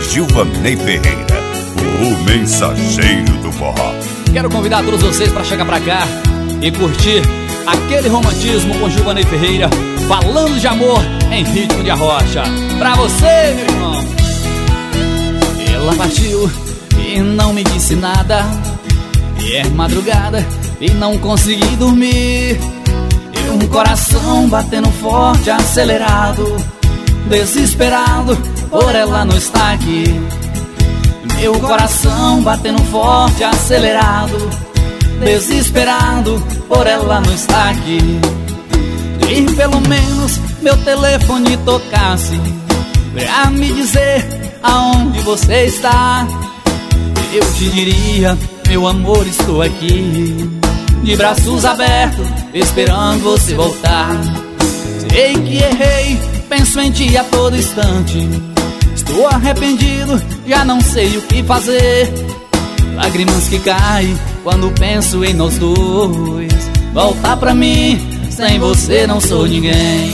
Gilvaney Ferreira, o mensageiro do forró. Quero convidar todos vocês para chegar pra cá e curtir aquele romantismo com Gilvaney Ferreira, falando de amor em ritmo de arrocha. Pra você, meu irmão. Ela partiu e não me disse nada, e é madrugada e não consegui dormir. E um coração batendo forte, acelerado, desesperado por ela não estar aqui. Meu coração batendo forte, acelerado, desesperado por ela não estar aqui. E pelo menos meu telefone tocasse pra me dizer aonde você está. Eu te diria, meu amor, estou aqui, de braços abertos, esperando você voltar. Sei que errei, penso em ti a todo instante. Estou arrependido, já não sei o que fazer. Lágrimas que caem quando penso em nós dois. Volta pra mim, sem você não sou ninguém.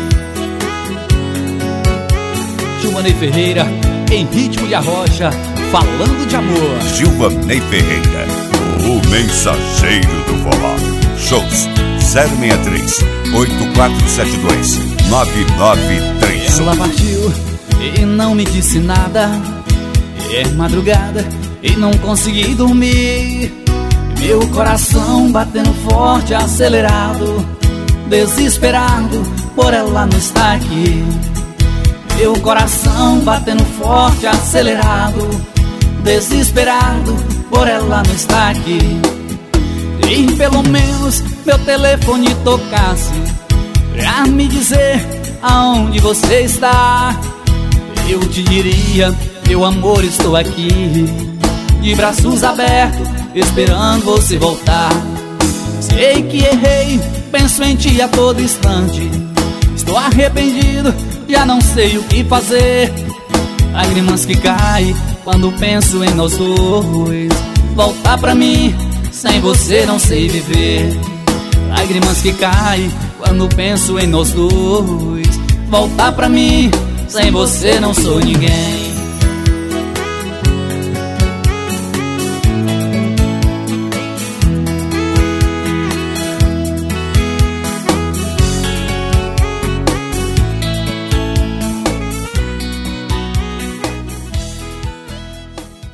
Gilvaney Ferreira, em ritmo de arrocha, falando de amor. Gilvaney Ferreira, o mensageiro do forró. Shows 063 8472 9931. Ela partiu e não me disse nada, é madrugada e não consegui dormir. Meu coração batendo forte, acelerado, desesperado por ela não estar aqui. Meu coração batendo forte, acelerado, desesperado por ela não estar aqui. E pelo menos meu telefone tocasse pra me dizer aonde você está. Eu te diria, meu amor, estou aqui, de braços abertos, esperando você voltar. Sei que errei, penso em ti a todo instante. Estou arrependido, já não sei o que fazer. Lágrimas que caem quando penso em nós dois. Volta pra mim, sem você não sei viver. Lágrimas que caem quando penso em nós dois. Volta pra mim, sem você não sou ninguém.